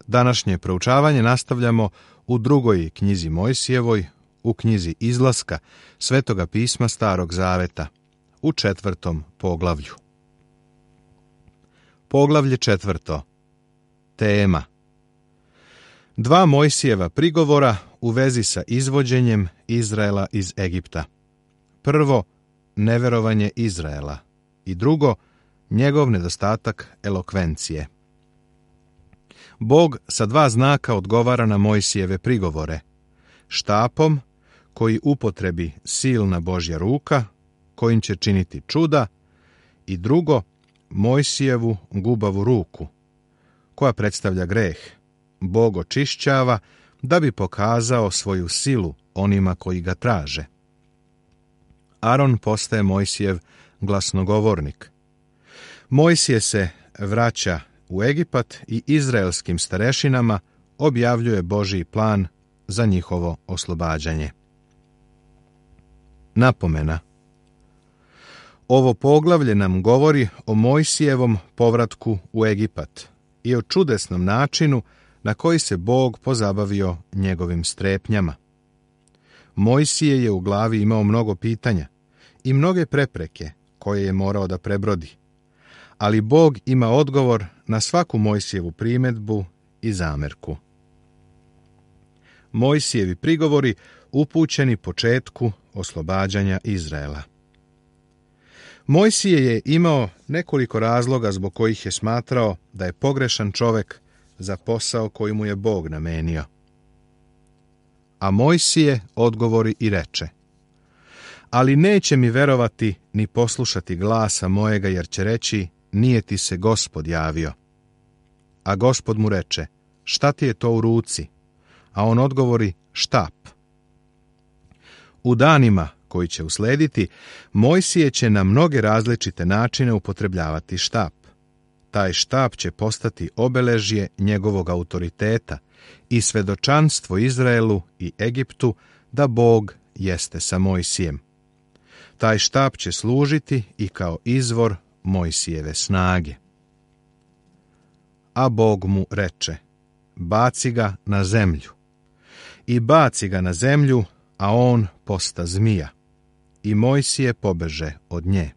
Današnje proučavanje nastavljamo u drugoj knjizi Mojsijevoj, u knjizi Izlaska Svetoga pisma Starog Zaveta, u 4. poglavlju. Poglavlje 4. Tema: 2 Mojsijeva prigovora u vezi sa izvođenjem Izraela iz Egipta. Prvo, neverovanje Izraela i drugo, njegov nedostatak elokvencije. Bog sa 2 znaka odgovara na Mojsijeve prigovore: štapom, koji upotrebi silna Božja ruka, kojim će činiti čuda, i drugo, Mojsijevu gubavu ruku, koja predstavlja greh. Bog očišćava da bi pokazao svoju silu onima koji ga traže. Aron postaje Mojsijev glasnogovornik. Mojsije se vraća u Egipat i izraelskim starešinama objavljuje Božji plan za njihovo oslobađanje. Napomena: ovo poglavlje nam govori o Mojsijevom povratku u Egipat i o čudesnom načinu na koji se Bog pozabavio njegovim strepnjama. Mojsije je u glavi imao mnogo pitanja i mnoge prepreke koje je morao da prebrodi, ali Bog ima odgovor na svaku Mojsijevu primedbu i zamerku. Mojsijevi prigovori upućeni početku oslobađanja Izraela. Mojsije je imao nekoliko razloga zbog kojih je smatrao da je pogrešan čovek za posao koji mu je Bog namenio. A Mojsije odgovori i reče: ali neće mi verovati ni poslušati glasa mojega, jer će reći: nije ti se Gospod javio. A Gospod mu reče: šta ti je to u ruci? A on odgovori: štap. U danima koji će uslediti, Mojsije će na mnoge različite načine upotrebljavati štap. Taj štap će postati obeležje njegovog autoriteta i svedočanstvo Izraelu i Egiptu da Bog jeste sa Mojsijem. Taj štap će služiti i kao izvor Mojsijeve snage. A Bog mu reče: baci ga na zemlju. I baci ga na zemlju, a on posta zmija. I Mojsije pobeže od nje.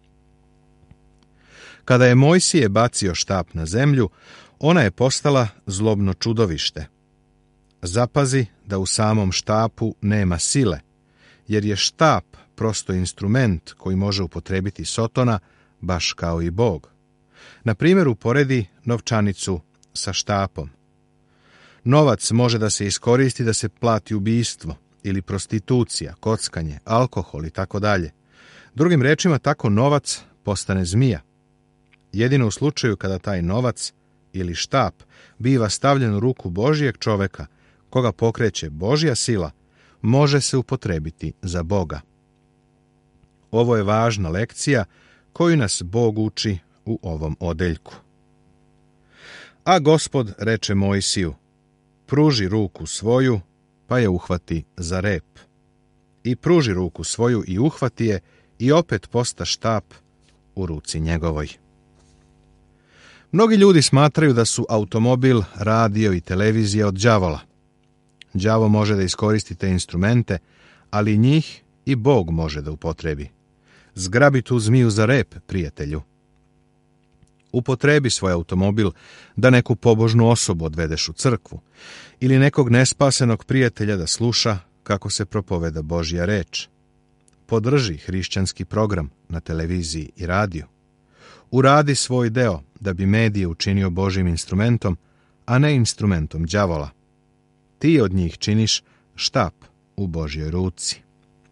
Kada je Mojsije bacio štap na zemlju, ona je postala zlobno čudovište. Zapazi da u samom štapu nema sile, jer je štap prosto instrument koji može upotrebiti Sotona, baš kao i Bog. Na primjer, uporedi novčanicu sa štapom. Novac može da se iskoristi da se plati ubistvo ili prostitucija, kockanje, alkohol i tako dalje. Drugim rečima, tako novac postane zmija. Jedino u slučaju kada taj novac ili štap biva stavljen u ruku Božijeg čoveka, koga pokreće Božja sila, može se upotrebiti za Boga. Ovo je važna lekcija koju nas Bog uči u ovom odeljku. A Gospod reče Mojsiju: pruži ruku svoju, pa je uhvati za rep. I pruži ruku svoju i uhvati je, i opet posta štap u ruci njegovoj. Mnogi ljudi smatraju da su automobil, radio i televizija od đavola. Đavo može da iskoristi te instrumente, ali njih i Bog može da upotrebi. Zgrabi tu zmiju za rep, prijatelju. Upotrebi svoj automobil da neku pobožnu osobu odvedeš u crkvu ili nekog nespasenog prijatelja da sluša kako se propoveda Božja reč. Podrži hrišćanski program na televiziji i radiju. Uradi svoj deo da bi medije učinio Božjim instrumentom, a ne instrumentom đavola. Ti od njih činiš štap u Božjoj ruci.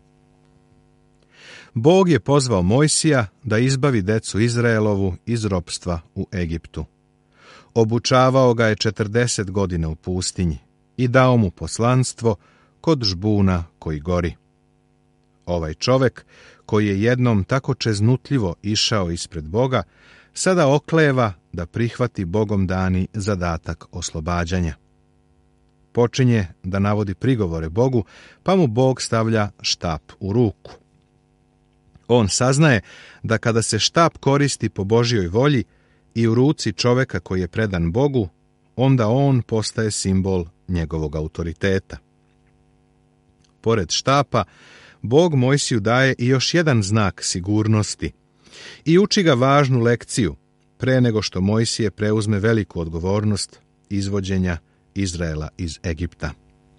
Bog je pozvao Mojsija da izbavi decu Izraelovu iz ropstva u Egiptu. Obučavao ga je 40 godina u pustinji i dao mu poslanstvo kod žbuna koji gori. Ovaj čovek, koji je jednom tako čeznutljivo išao ispred Boga, sada okleva da prihvati Bogom dani zadatak oslobađanja. Počinje da navodi prigovore Bogu, pa mu Bog stavlja štap u ruku. On saznaje da kada se štap koristi po Božjoj volji i u ruci čoveka koji je predan Bogu, onda on postaje simbol njegovog autoriteta. Pored štapa, Bog Mojsiju daje i još jedan znak sigurnosti i uči ga važnu lekciju pre nego što Mojsije preuzme veliku odgovornost izvođenja Izraela iz Egipta.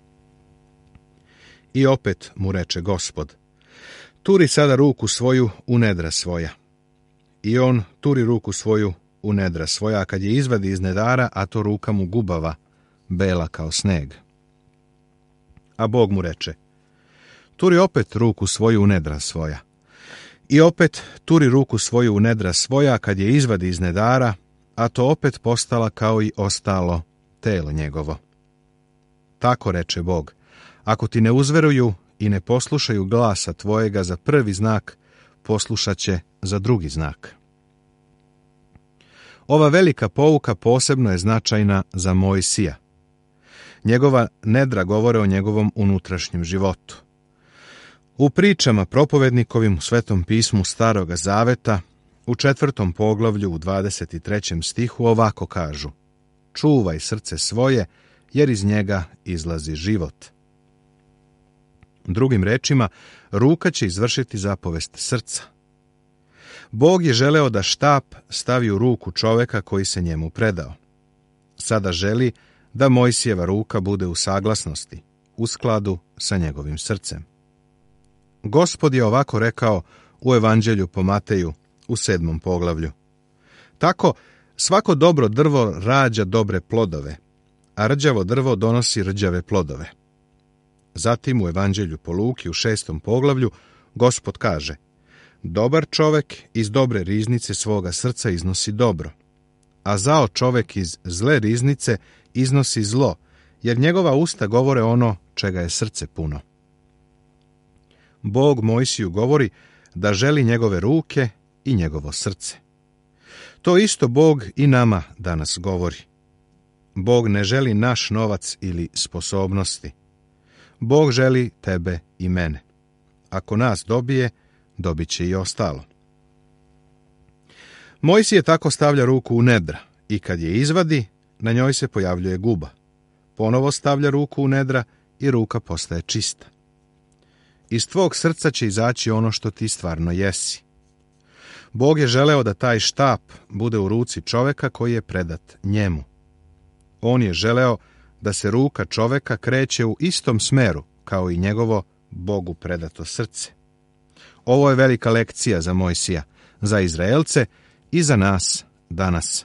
I opet mu reče Gospod: turi sada ruku svoju u nedra svoja. I on turi ruku svoju u nedra svoja, a kad je izvadi iz nedara, a to ruka mu gubava, bela kao sneg. A Bog mu reče: turi opet ruku svoju u nedra svoja. I opet turi ruku svoju u nedra svoja, kad je izvadi iz nedara, a to opet postala kao i ostalo telo njegovo. Tako reče Bog: ako ti ne uzveruju i ne poslušaju glasa tvojega za prvi znak, poslušat će za drugi znak. Ova velika pouka posebno je značajna za Mojsija. Njegova nedra govore o njegovom unutrašnjem životu. U pričama propovednikovim u Svetom pismu Staroga Zaveta, u 4. poglavlju u 23. stihu ovako kažu: čuvaj srce svoje, jer iz njega izlazi život. Drugim rečima, ruka će izvršiti zapovest srca. Bog je želeo da štap stavi u ruku čoveka koji se njemu predao. Sada želi da Mojsijeva ruka bude u saglasnosti, u skladu sa njegovim srcem. Gospod je ovako rekao u Evanđelju po Mateju u 7. poglavlju: tako svako dobro drvo rađa dobre plodove, a rđavo drvo donosi rđave plodove. Zatim u Evanđelju po Luki u 6. poglavlju Gospod kaže: dobar čovek iz dobre riznice svoga srca iznosi dobro, a zao čovek iz zle riznice iznosi zlo, jer njegova usta govore ono čega je srce puno. Bog Mojsiju govori da želi njegove ruke i njegovo srce. To isto Bog i nama danas govori. Bog ne želi naš novac ili sposobnosti. Bog želi tebe i mene. Ako nas dobije, dobit će i ostalo. Mojsije tako stavlja ruku u nedra i kad je izvadi, na njoj se pojavljuje guba. Ponovo stavlja ruku u nedra i ruka postaje čista. Iz tvog srca će izaći ono što ti stvarno jesi. Bog je želeo da taj štap bude u ruci čoveka koji je predat njemu. On je želeo da se ruka čoveka kreće u istom smeru kao i njegovo Bogu predato srce. Ovo je velika lekcija za Mojsija, za Izraelce i za nas danas.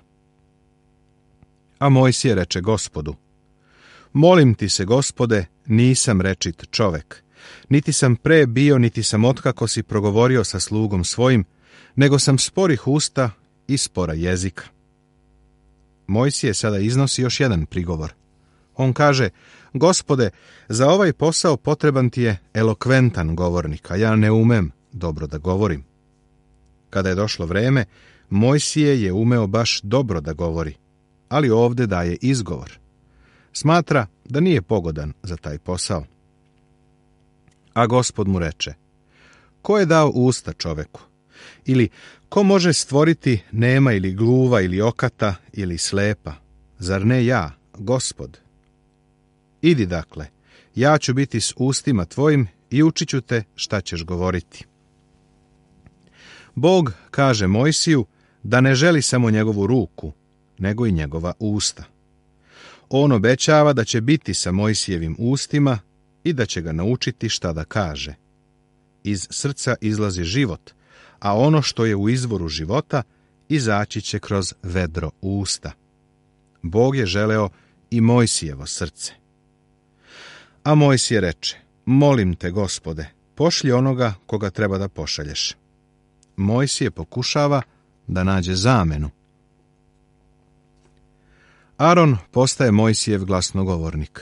A Mojsije reče Gospodu: molim ti se, Gospode, nisam rečit čovek, niti sam pre bio, niti sam otkako si progovorio sa slugom svojim, nego sam sporih usta i spora jezika. Mojsije sada iznosi još jedan prigovor. On kaže: Gospode, za ovaj posao potreban ti je elokventan govornik, a ja ne umem dobro da govorim. Kada je došlo vreme, Mojsije je umeo baš dobro da govori, ali ovde daje izgovor. Smatra da nije pogodan za taj posao. A Gospod mu reče: ko je dao usta čoveku? Ili ko može stvoriti nema ili gluva ili okata ili slepa? Zar ne ja, Gospod? Idi dakle, ja ću biti s ustima tvojim i učit ću te šta ćeš govoriti. Bog kaže Mojsiju da ne želi samo njegovu ruku, nego i njegova usta. On obećava da će biti sa Mojsijevim ustima i da će ga naučiti šta da kaže. Iz srca izlazi život, a ono što je u izvoru života izaći će kroz vedro usta. Bog je želeo i Mojsijevo srce. A Mojsije reče: molim te, Gospode, pošlji onoga koga treba da pošalješ. Mojsije pokušava da nađe zamenu. Aron postaje Mojsijev glasnogovornik.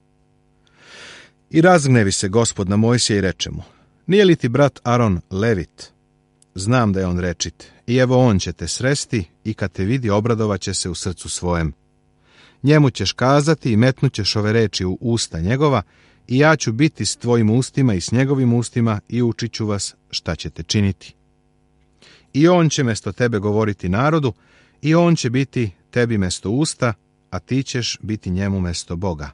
I razgnevi se Gospod na Mojsija i reče mu: nije li ti brat Aron Levit? Znam da je on rečit, i evo on će te sresti i kad te vidi obradovaće se u srcu svojem. Njemu ćeš kazati i metnućeš ove reči u usta njegova i ja ću biti s tvojim ustima i s njegovim ustima i učit ću vas šta ćete činiti. I on će mesto tebe govoriti narodu i on će biti tebi mesto usta, a ti ćeš biti njemu mesto Boga.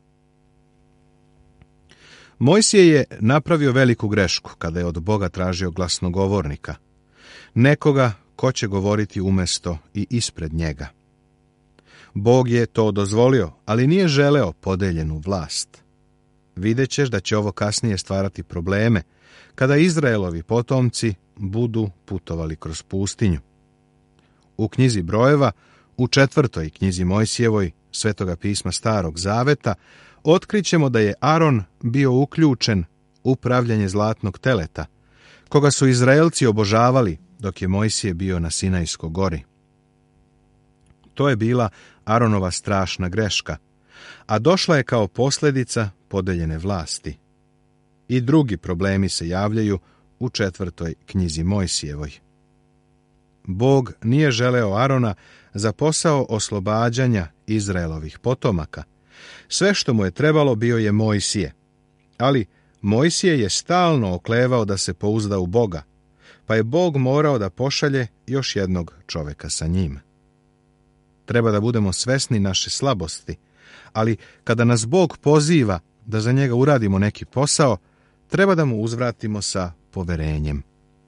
Mojsije je napravio veliku grešku kada je od Boga tražio glasnogovornika, nekoga ko će govoriti umjesto i ispred njega. Bog je to dozvolio, ali nije želeo podeljenu vlast. Vidjet ćeš da će ovo kasnije stvarati probleme kada Izraelovi potomci budu putovali kroz pustinju. U knjizi Brojeva, u 4. knjizi Mojsijevoj, Svetoga pisma Starog Zaveta, otkrićemo da je Aron bio uključen u pravljanje zlatnog teleta, koga su Izraelci obožavali dok je Mojsije bio na Sinajskoj gori. To je bila Aronova strašna greška, a došla je kao posljedica podeljene vlasti. I drugi problemi se javljaju u 4. knjizi Mojsijevoj. Bog nije želeo Arona za posao oslobađanja Izraelovih potomaka. Sve što mu je trebalo bio je Mojsije, ali Mojsije je stalno oklevao da se pouzda u Boga, pa je Bog morao da pošalje još jednog čovjeka sa njim. Treba da budemo svesni naše slabosti, ali kada nas Bog poziva da za njega uradimo neki posao, treba da mu uzvratimo sa poverenjem.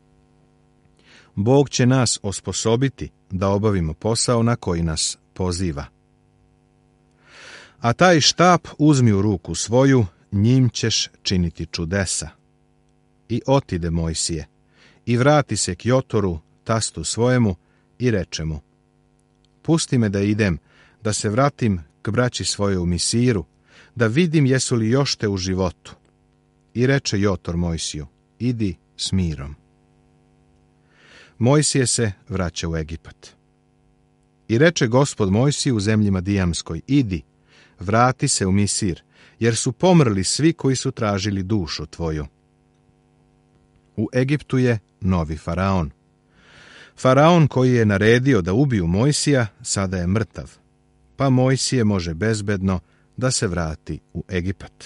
Bog će nas osposobiti da obavimo posao na koji nas poziva. A taj štap uzmi u ruku svoju, njim ćeš činiti čudesa. I otide Mojsije, i vrati se k Jotoru, tastu svojemu, i reče mu: pusti me da idem, da se vratim k braći svoje u Misiru, da vidim jesu li još te u životu. I reče Jotor Mojsiju: idi s mirom. Mojsije se vraća u Egipat. I reče Gospod Mojsiju u zemlji Madijamskoj: idi, vrati se u Misir, jer su pomrli svi koji su tražili dušu tvoju. U Egiptu je novi faraon. Faraon koji je naredio da ubiju Mojsija sada je mrtav, pa Mojsije može bezbedno da se vrati u Egipat.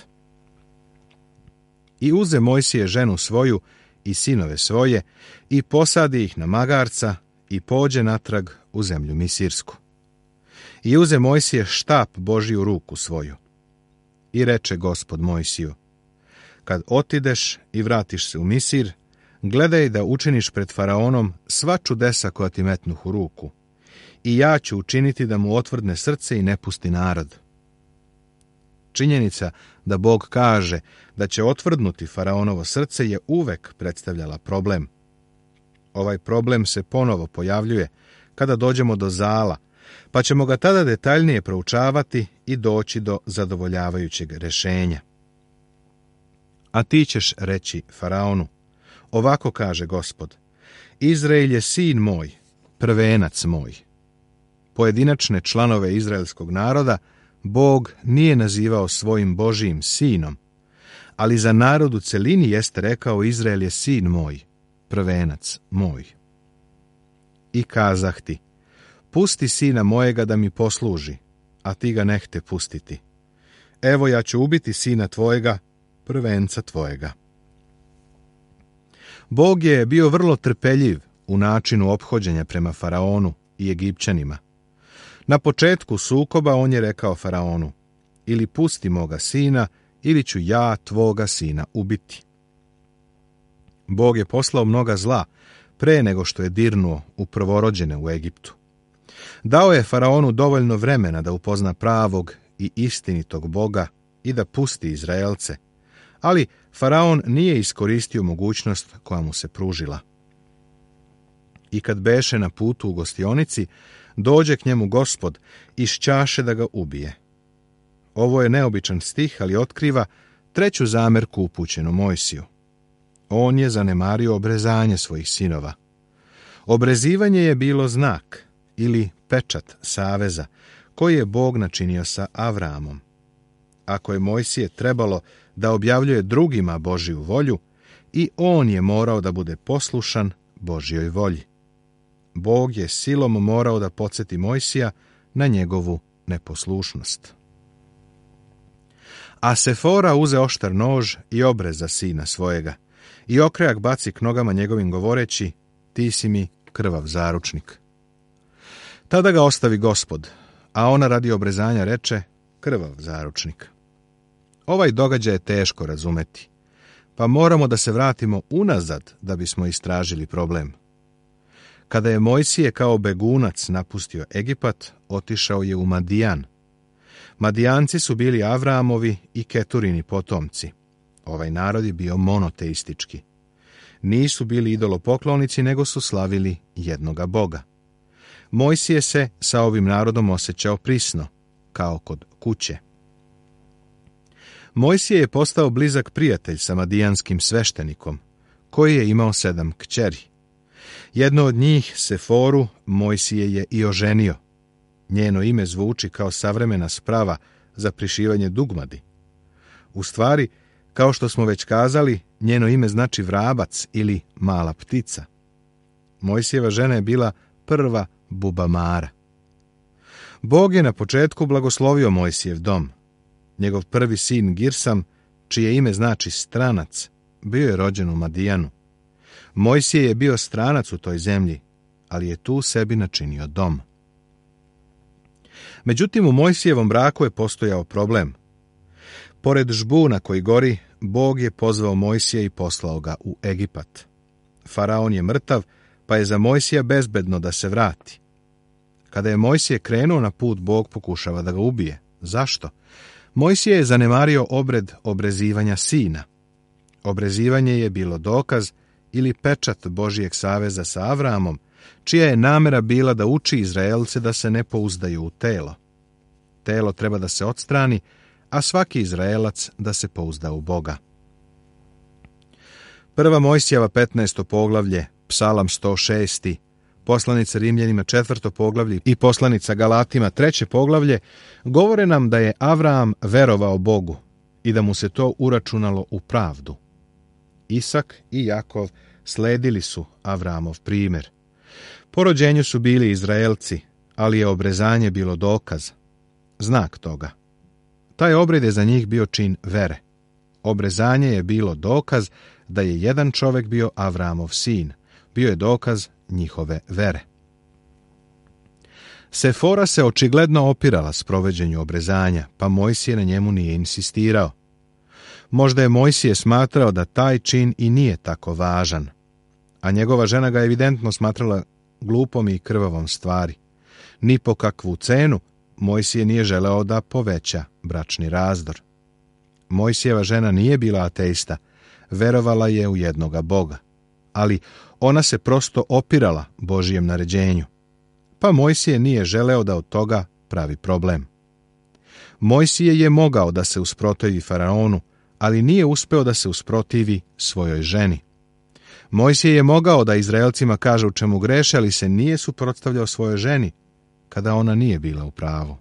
I uze Mojsije ženu svoju i sinove svoje i posadi ih na magarca i pođe natrag u zemlju Misirsku. I uze Mojsije štap Božji u ruku svoju. I reče Gospod Mojsiju: kad otideš i vratiš se u Misir, gledaj da učiniš pred faraonom sva čudesa koja ti metnuh u ruku, i ja ću učiniti da mu otvrdne srce i ne pusti narod. Činjenica da Bog kaže da će otvrdnuti faraonovo srce je uvek predstavljala problem. Ovaj problem se ponovo pojavljuje kada dođemo do Zala, pa ćemo ga tada detaljnije proučavati i doći do zadovoljavajućeg rješenja. A ti ćeš reći faraonu: ovako kaže Gospod: Izrael je sin moj, prvenac moj. Pojedinačne članove izraelskog naroda Bog nije nazivao svojim Božijim sinom, ali za narod u celini jeste rekao: Izrael je sin moj, prvenac moj. I kazah ti: pusti sina mojega da mi posluži, a ti ga nehte pustiti. Evo, ja ću ubiti sina tvojega, prvenca tvojega. Bog je bio vrlo trpeljiv u načinu ophođenja prema faraonu i Egipćanima. Na početku sukoba on je rekao faraonu: ili pusti moga sina, ili ću ja tvoga sina ubiti. Bog je poslao mnoga zla pre nego što je dirnuo u prvorođene u Egiptu. Dao je faraonu dovoljno vremena da upozna pravog i istinitog Boga i da pusti Izraelce, ali faraon nije iskoristio mogućnost koja mu se pružila. I kad beše na putu u gostionici, dođe k njemu Gospod i šćaše da ga ubije. Ovo je neobičan stih, ali otkriva treću zamerku upućenu Mojsiju. On je zanemario obrezanje svojih sinova. Obrezivanje je bilo znak ili pečat saveza koji je Bog načinio sa Avramom. Ako je Mojsije trebalo da objavljuje drugima Božju volju, i on je morao da bude poslušan Božjoj volji. Bog je silom morao da podsjeti Mojsija na njegovu neposlušnost. A Sefora uze oštar nož i obreza sina svojega, i okrajak baci k nogama njegovim govoreći: ti si mi krvav zaručnik. Tada ga ostavi Gospod, a ona radi obrezanja reče krvav zaručnik. Ovaj događaj je teško razumeti, pa moramo da se vratimo unazad da bismo istražili problem. Kada je Mojsije kao begunac napustio Egipat, otišao je u Madijan. Madijanci su bili Avramovi i Keturini potomci. Ovaj narod je bio monoteistički. Nisu bili idolopoklonici, nego su slavili jednoga Boga. Mojsije se sa ovim narodom osjećao prisno, kao kod kuće. Mojsije je postao blizak prijatelj sa madijanskim sveštenikom, koji je imao 7 kćeri. Jedno od njih, Seforu, Mojsije je i oženio. Njeno ime zvuči kao savremena sprava za prišivanje dugmadi. U stvari, kao što smo već kazali, njeno ime znači vrabac ili mala ptica. Mojsijeva žena je bila prva bubamara. Bog je na početku blagoslovio Mojsijev dom. Njegov prvi sin Girsam, čije ime znači stranac, bio je rođen u Madijanu. Mojsije je bio stranac u toj zemlji, ali je tu sebi načinio dom. Međutim, u Mojsijevom braku je postojao problem. Pored žbuna koji gori, Bog je pozvao Mojsija i poslao ga u Egipat. Faraon je mrtav, pa je za Mojsija bezbedno da se vrati. Kada je Mojsije krenuo na put, Bog pokušava da ga ubije. Zašto? Mojsije je zanemario obred obrezivanja sina. Obrezivanje je bilo dokaz ili pečat Božijeg saveza sa Avramom, čija je namera bila da uči Izraelce da se ne pouzdaju u telo. Telo treba da se odstrani, a svaki Izraelac da se pouzda u Boga. Prva Mojsijeva 15. poglavlje, Psalam 106. Poslanica Rimljanima 4. poglavlje i poslanica Galatima 3. poglavlje govore nam da je Avram verovao Bogu i da mu se to uračunalo u pravdu. Isak i Jakov sledili su Avramov primjer. Po rođenju su bili Izraelci, ali je obrezanje bilo dokaz, znak toga. Taj obred je za njih bio čin vere. Obrezanje je bilo dokaz da je jedan čovjek bio Avramov sin. Bio je dokaz njihove vere. Sefora se očigledno opirala sprovođenju obrezanja, pa Mojsije na njemu nije insistirao. Možda je Mojsije smatrao da taj čin i nije tako važan, a njegova žena ga evidentno smatrala glupom i krvavom stvari. Ni po kakvu cenu Mojsije nije želeo da poveća bračni razdor. Mojsijeva žena nije bila ateista, verovala je u jednoga Boga, ali ona se prosto opirala Božijem naređenju, pa Mojsije nije želeo da od toga pravi problem. Mojsije je mogao da se usprotivi faraonu, ali nije uspeo da se usprotivi svojoj ženi. Mojsije je mogao da Izraelcima kaže u čemu greše, ali se nije suprotstavljao svojoj ženi, kada ona nije bila u pravu.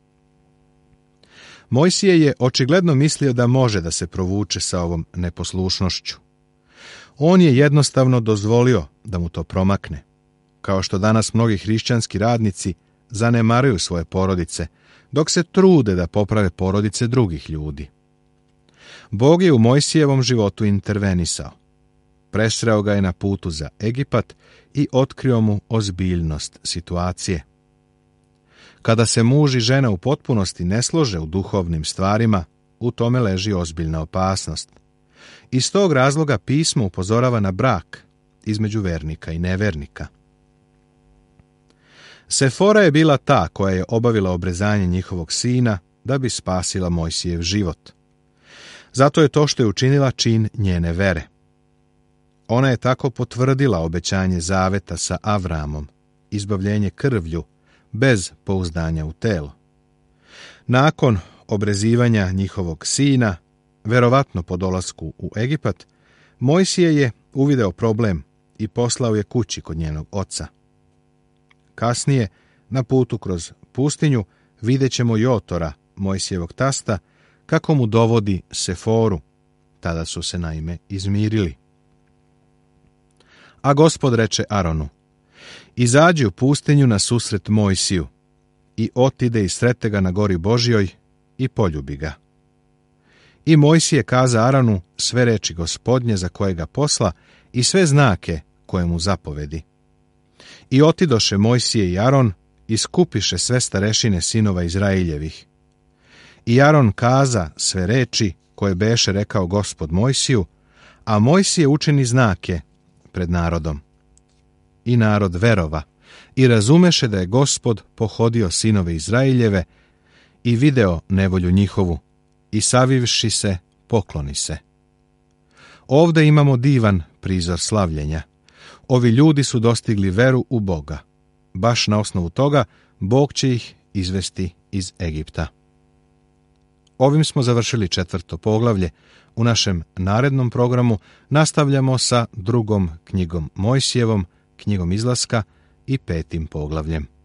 Mojsije je očigledno mislio da može da se provuče sa ovom neposlušnošću. On je jednostavno dozvolio da mu to promakne, kao što danas mnogi hrišćanski radnici zanemaruju svoje porodice, dok se trude da poprave porodice drugih ljudi. Bog je u Mojsijevom životu intervenisao. Presreo ga je na putu za Egipat i otkrio mu ozbiljnost situacije. Kada se muž i žena u potpunosti ne slože u duhovnim stvarima, u tome leži ozbiljna opasnost. Iz tog razloga pismo upozorava na brak između vernika i nevernika. Sefora je bila ta koja je obavila obrezanje njihovog sina da bi spasila Mojsijev život. Zato je to što je učinila čin njene vere. Ona je tako potvrdila obećanje zaveta sa Avramom, izbavljenje krvlju, bez pouzdanja u telo. Nakon obrezivanja njihovog sina, verovatno po dolasku u Egipat, Mojsije je uvideo problem i poslao je kući kod njenog oca. Kasnije, na putu kroz pustinju, vidjet ćemo Jotora, Mojsijevog tasta, kako mu dovodi Seforu. Tada su se naime izmirili. A Gospod reče Aronu: izađi u pustinju na susret Mojsiju i otide i srete ga na gori Božjoj i poljubi ga. I Mojsije kaza Aronu sve reči Gospodnje za koje ga posla i sve znake koje mu zapovedi. I otidoše Mojsije i Aron i skupiše sve starešine sinova Izraeljevih. I Aron kaza sve reči koje beše rekao Gospod Mojsiju, a Mojsije učini znake pred narodom. I narod verova i razumeše da je Gospod pohodio sinove Izraeljeve i video nevolju njihovu i savivši se pokloni se. Ovde imamo divan prizor slavljenja. Ovi ljudi su dostigli veru u Boga. Baš na osnovu toga Bog će ih izvesti iz Egipta. Ovim smo završili 4. poglavlje. U našem narednom programu nastavljamo sa 2. knjigom Mojsijevom, knjigom Izlaska i 5. poglavljem.